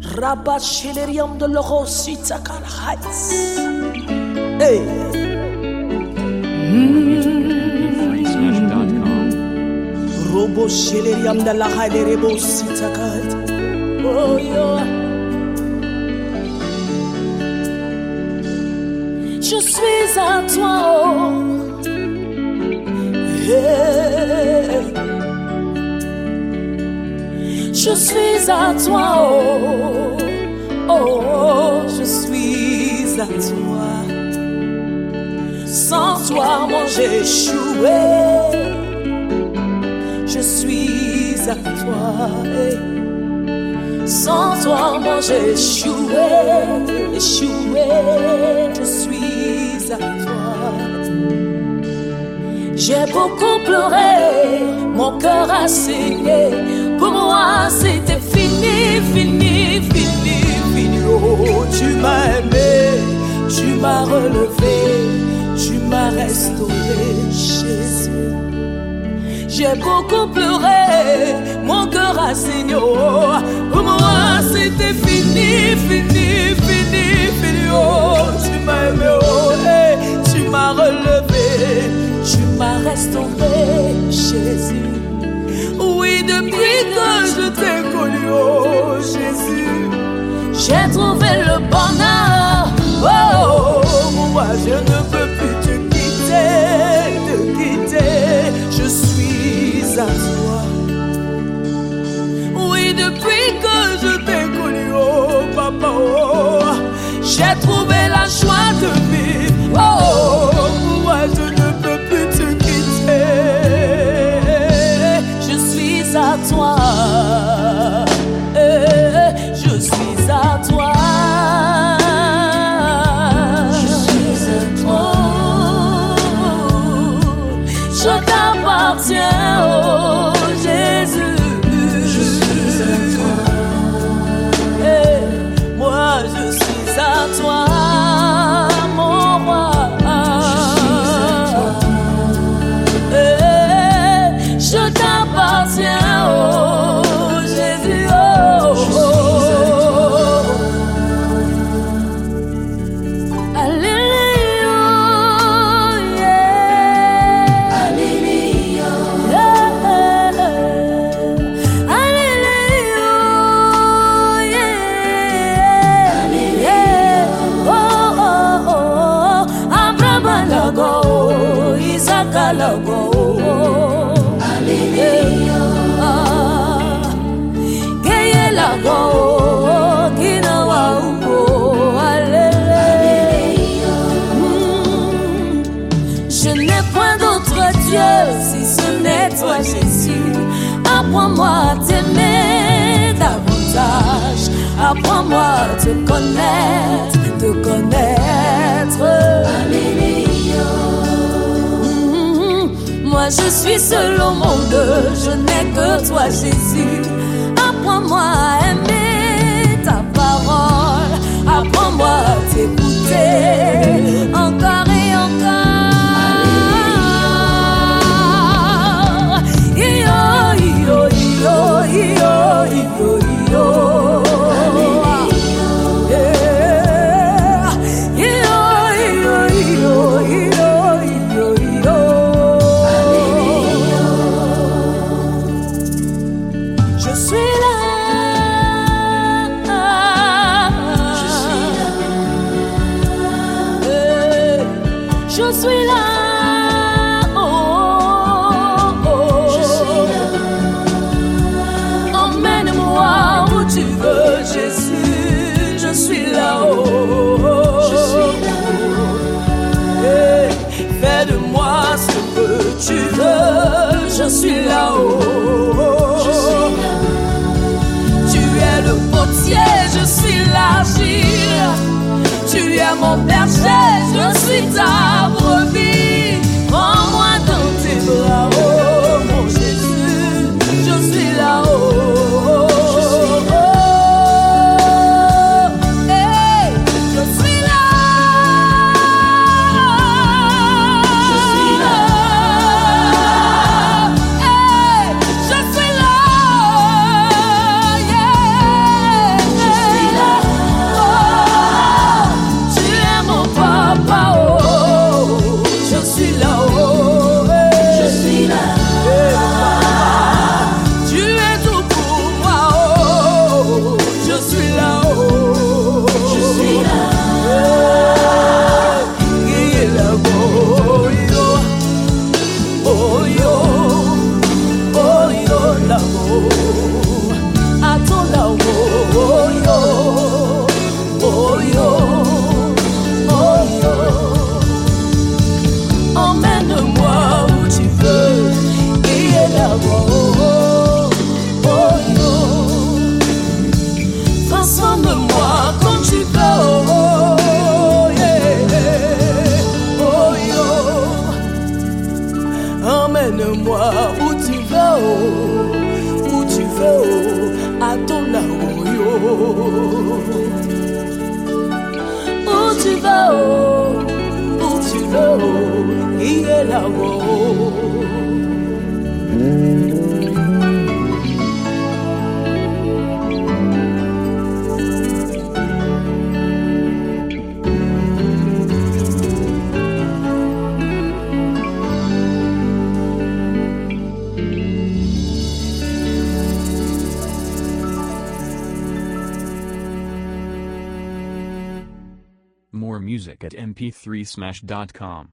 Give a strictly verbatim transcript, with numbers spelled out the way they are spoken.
Rabashileriam de l'Orosita Kalhais. Hey. Robo Shileriam de la Halerebo Sitakat. Oh, yeah. Je suis à toi, oh. Hey. Je suis à toi, oh. Oh, je suis à toi. Sans toi, moi j'ai échoué. Je suis à toi. Hey. Sans toi, moi j'ai échoué, échoué, je suis à toi. J'ai beaucoup pleuré, mon cœur a saigné. Pour moi, c'était fini, fini, fini, fini. Oh, tu m'as aimé, tu m'as relevé, tu m'as restauré, Jésus. J'ai beaucoup pleuré, mon cœur a saigné. Oh, pour moi c'était fini, fini, fini, fini. Oh, tu m'as aimé, oh, hey, tu m'as relevé, tu m'as restauré, Jésus. Oui, depuis que je t'ai connu, oh Jésus, j'ai trouvé le bonheur. Oh, moi je ne peux plus te quitter, te quitter. Je suis à toi. Oui, depuis que je t'ai connu, oh papa, oh, j'ai trouvé la joie de vivre. Oh, moi je ne peux plus te quitter. Je suis à toi. Je suis à toi. Je suis à toi. Je t'appartiens, oh Jésus. Je suis à toi. Hey, moi je suis à toi, mon roi. Je suis à toi. Hey, je t'appartiens, oh Jésus. Oh, je suis à toi. Alléluia. Logo, Hallelujah, Gaye lago, Kinawa upo, Hallelujah. Je n'ai point d'autre Dieu si ce n'est toi, Jésus. Apprends-moi à t'aimer davantage. Apprends-moi à te connaître, te connaître. Alléluia. Moi je suis seul au monde, je n'ai que toi Jésus. Apprends-moi à aimer ta parole, apprends-moi à t'écouter encore et encore. Yo, yo, yo, yo, yo, yo. Je suis là, oh, oh, oh. Je suis là. Emmène-moi où tu veux, Jésus. Je suis là, oh, oh. Je suis là. Hey, fais de moi ce que tu veux. Je suis là, oh, oh. Je suis là. Tu es le potier, je suis l'argile. Tu es mon berger, je suis ta brebis. Prends-moi dans tes bras, oh mon Jésus. Je suis là, oh, oh, oh, oh. Hey, je suis là. Je suis là. Hey, je suis Adonao yo. Où tu vas, oh, où tu vas, oh, il est là-haut. More music at m p three smash dot com.